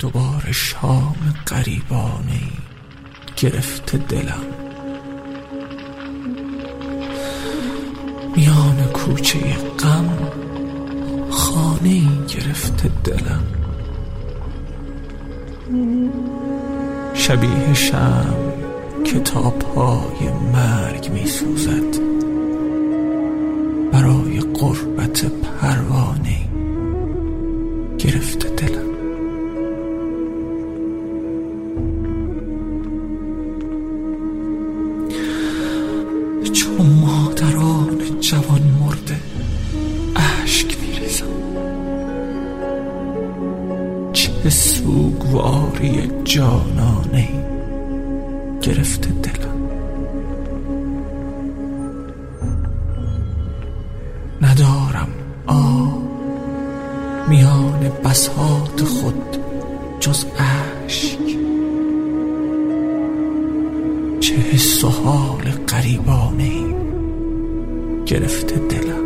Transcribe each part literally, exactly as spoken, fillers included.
دوباره شام غریبانه‌ای گرفته دلم. میان کوچه غم خانه‌ای گرفته دلم. شبیه شمع که تا پای مرگ می سوزد، برای غربت پروانه گرفته دلم. چون مادران جوان مرده اشک می ریزم، چه سوگواری جانانه گرفته دلم. ندارم آه میان بساط خود جز اشک، چه حس و حال غریبانه گرفته دلم.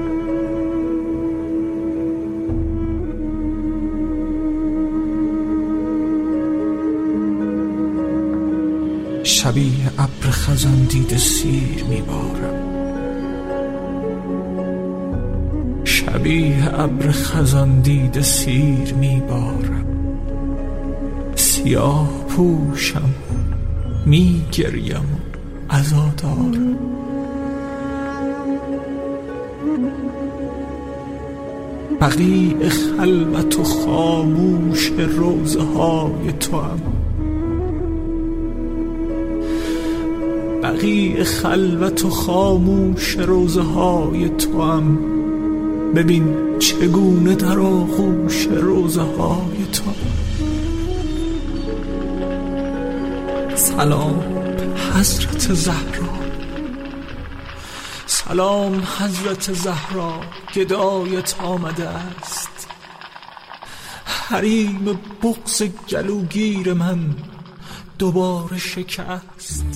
شبیه ابر خزان دیده سیر میبارم، شبیه ابر خزان دیده سیر میبارم. سیاه پوشم میگریم و عزادارم. بقیع خلوت و خاموش روزه های تو هم، بقیع خلوت و خاموش روزه های تو هم. ببین چگونه در آغوش روزه های تو. سلام حضرت زهرا، سلام حضرت زهرا، گدایت آمده است. حریم بغض گلوگیر من دوباره شکست.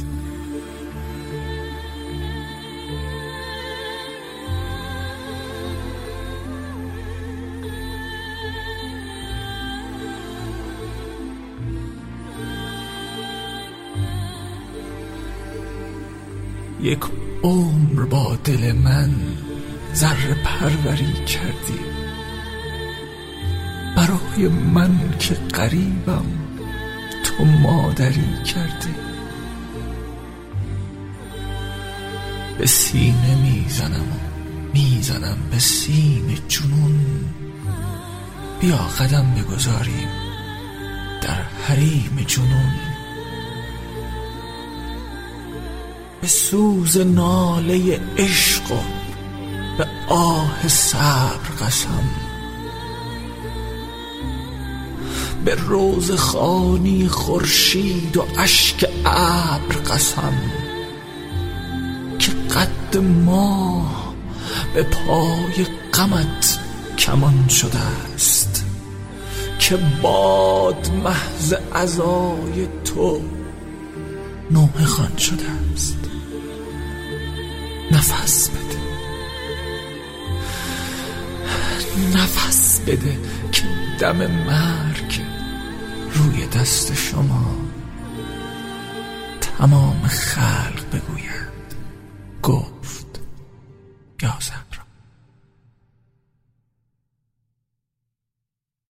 یک عمر با دل من ذره پروری کردی، برای من که غریبم تو مادری کردی. به سینه میزنم و میزنم به سینه جنون، بیا قدم بگذاریم در حریم جنون. به سوز ناله عشق و به آه صبر قسم، به روز خوانی خورشید و اشک ابر قسم، که قد ماه به پای غمت کمان شده است، که باد محض عزای تو نوحه خوان شده است. نفس بده، نفس بده که دم مرگ روی دست شما تمام خلق بگوید گفت یا زن.